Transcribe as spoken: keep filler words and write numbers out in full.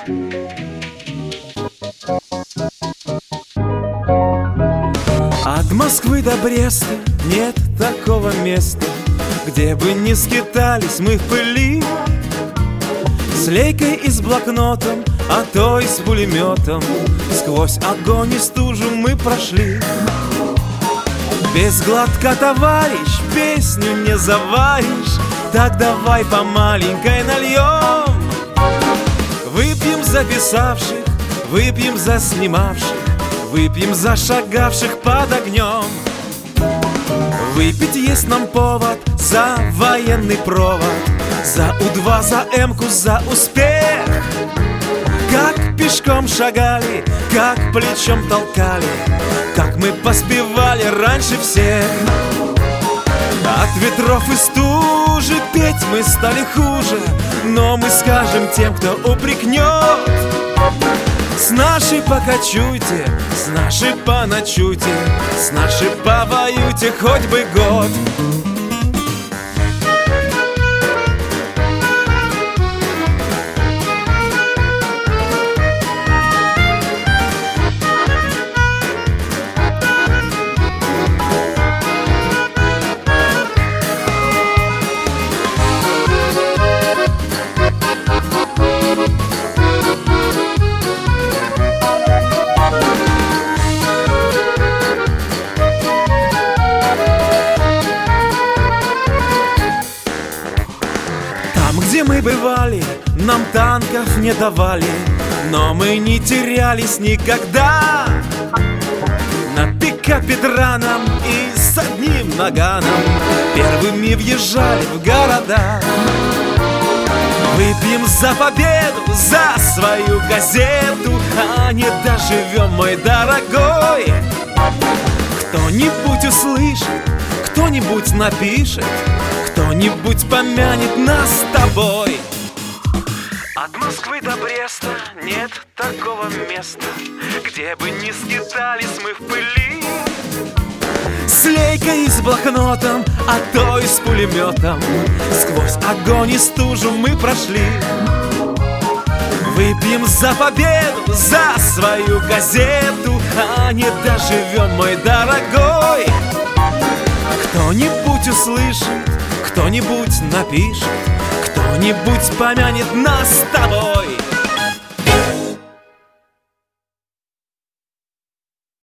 От Москвы до Бреста нет такого места, где бы не скитались мы в пыли, с лейкой и с блокнотом, а то и с пулеметом. Сквозь огонь и стужу мы прошли. Без глотка, товарищ, песню не заваришь. Так давай по маленькой нальем. Выпьем за писавших, выпьем за снимавших, выпьем за шагавших под огнем. Выпить есть нам повод за военный провод, за У-два, за М-ку, за успех. Как пешком шагали, как плечом толкали, как мы поспевали раньше всех. От ветров и стужи петь мы стали хуже, но мы скажем тем, кто упрекнет: с нашей покачуйте, с нашей поночуйте, с нашей повоюйте хоть бы год. Где мы бывали, нам танков не давали, но мы не терялись никогда. На пикапе драном и с одним наганом первыми въезжали в города. Выпьем за победу, за свою газету, а не доживем, мой дорогой. Кто-нибудь услышит, кто-нибудь напишет, кто-нибудь помянет нас с тобой. От Москвы до Бреста нет такого места, где бы не скитались мы в пыли, с лейкой и с блокнотом, а то и с пулеметом. Сквозь огонь и стужу мы прошли. Выпьем за победу, за свою газету, а не доживем, мой дорогой. Кто-нибудь услышит, кто-нибудь напишет, кто-нибудь помянет нас с тобой.